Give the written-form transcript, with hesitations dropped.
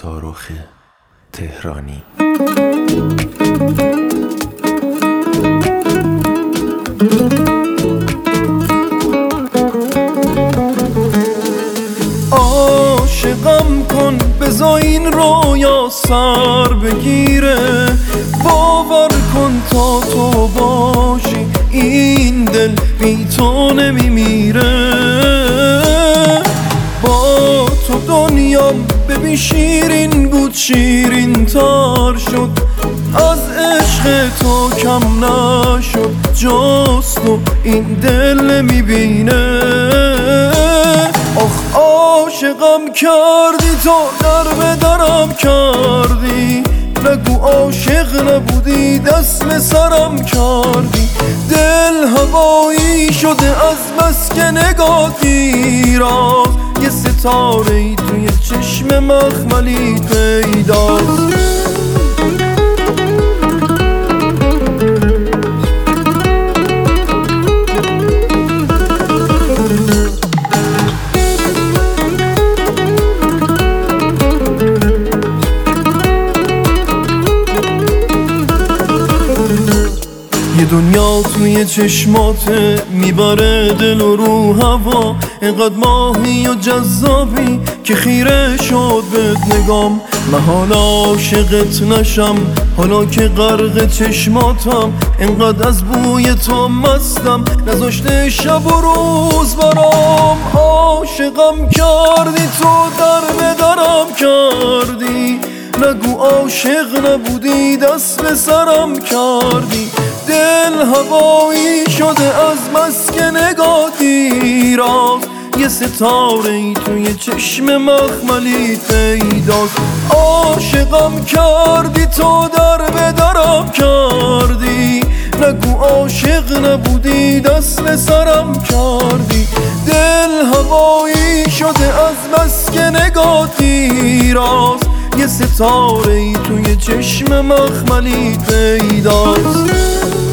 ستارخ تهرانی. عاشقم کن بذار این رویا سر بگیره، باور کن تا تو باشی این دل بی تو نمیمیره. با تو دنیام ببین شیرین بود شیرین تر شد، از عشق تو کم نشد جز تو این دل نمیبینه. آخ عاشقم کردی تو در به درم کردی، نگو عاشق نبودی دست به سرم کردی. دل هوایی شده از بس که نگاه دیراز، یه ستاره ای توی چشم مخملی پیداست. یه دنیا توی چشماته میبره دل و رو هوا، اینقدر ماهی و جذابی که خیره شد بهت نگام. من حالا عاشقت نشم حالا که غرق چشماتم، اینقدر از بوی تو مستم نذاشته شب و روز برام. عاشقم کردی تو در به درم کردی، نگو عاشق نبودی دست به سرم کردی. دل هوایی شده از بس که نگاه دیراست، یه ستاره ای توی چشم مخملی پیداست. عاشقم کردی تو در به درم کردی، نگو عاشق نبودی دست به سرم کردی. دل هوایی شده از بس که نگاه دیراست، یه ستاره ای توی چشم مخملی پیداست.